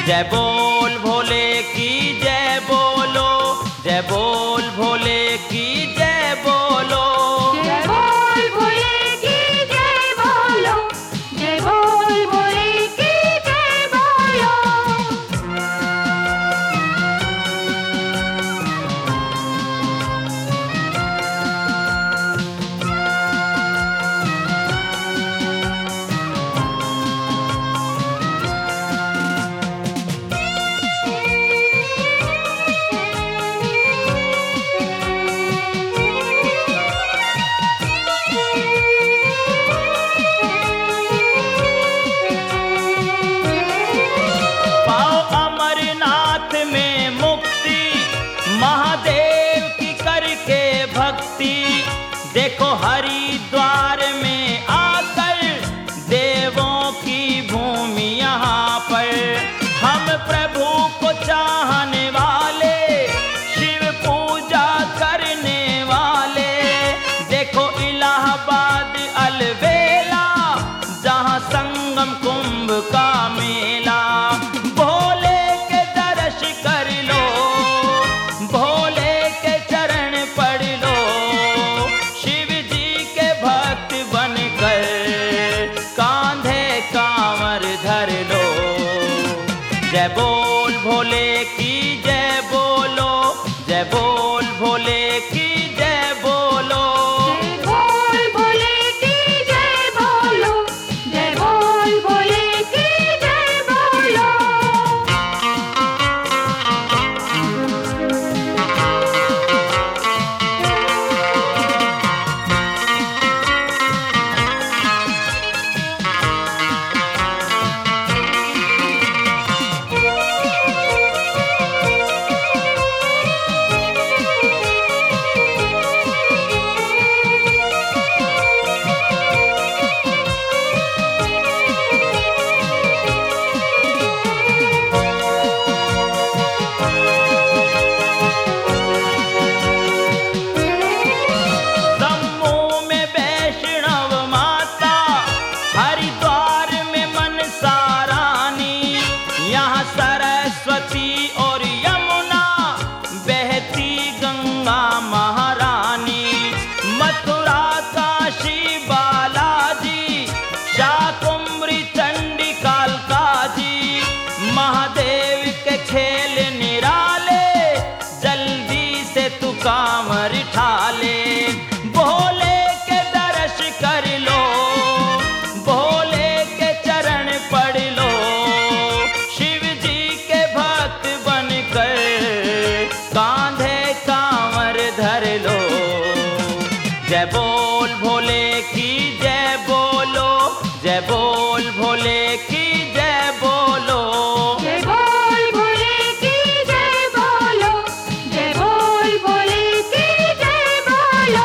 जय बोल भोले की जय बोलो, जय बोल भोले की जय बोलो, जय बोल भोले की जय बोलो, जय बोल भोले की जय बोलो। महादेव की करके भक्ति, देखो हरिद्वार में आकर देवों की भूमि यहाँ पर। हम प्रभु को चाहने वाले, शिव पूजा करने वाले, देखो इलाहाबाद अलवेला जहाँ संगम कुंभ का मेला। भोले के दर्श कर लो, भोले के चरण पढ़ लो, शिव जी के भक्त बनकर कांधे कांवर धर लो। जय बोल भोले की जय बोलो, जय बोल भोले की जय बोलो, जय बोल भोले की जय बोलो, जय बोल भोले की जय बोलो। सरस्वती और यमुना बहती गंगा महारानी, मथुरा काशी बालाजी, शाकुंभरी चंडी कालका जी। महादेव के खेल निराले, जल्दी से तू कांवर ठाले। भोले के दर्श कर लो, भोले के चरण पढ़ लो, कांधे कांवर धर लो। जय बोल भोले की जय बोलो, जय बोल भोले की जय बोलो, जय बोल भोले की जय बोलो, जय बोल भोले की जय बोलो।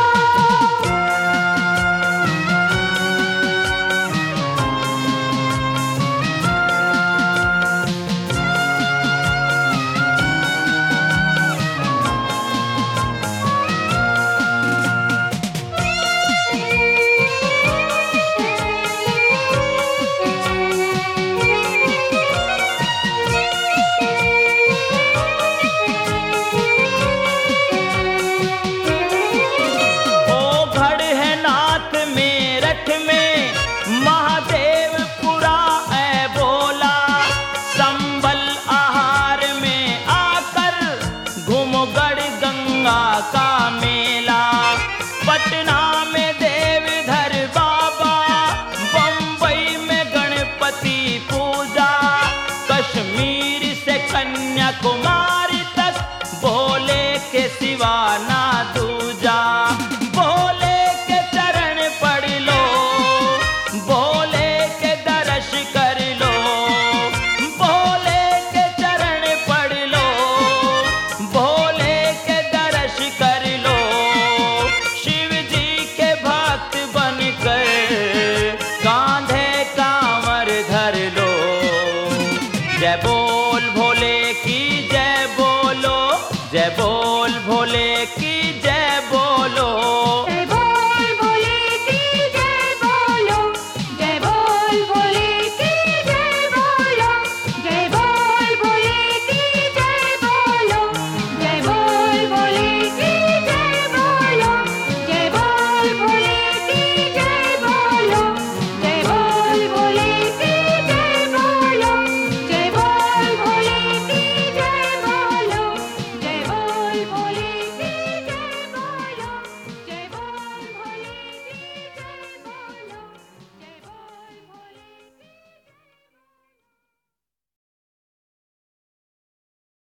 महादेवपुरा ऐ बोला, संबल आहार में आकर घूमगढ़ गंगा का मेला। पटना में देवधर बाबा, बम्बई में गणपति पूजा, कश्मीर से कन्याकुमारी तक भोले के सिवा ना दूजा। भोले के चरण पढ़ लो, भोले के दर्श कर लो, भोले के चरण पढ़ लो, भोले के दर्श कर लो, शिव जी के भक्त बनकर कांधे कांवर धर लो। जय बोल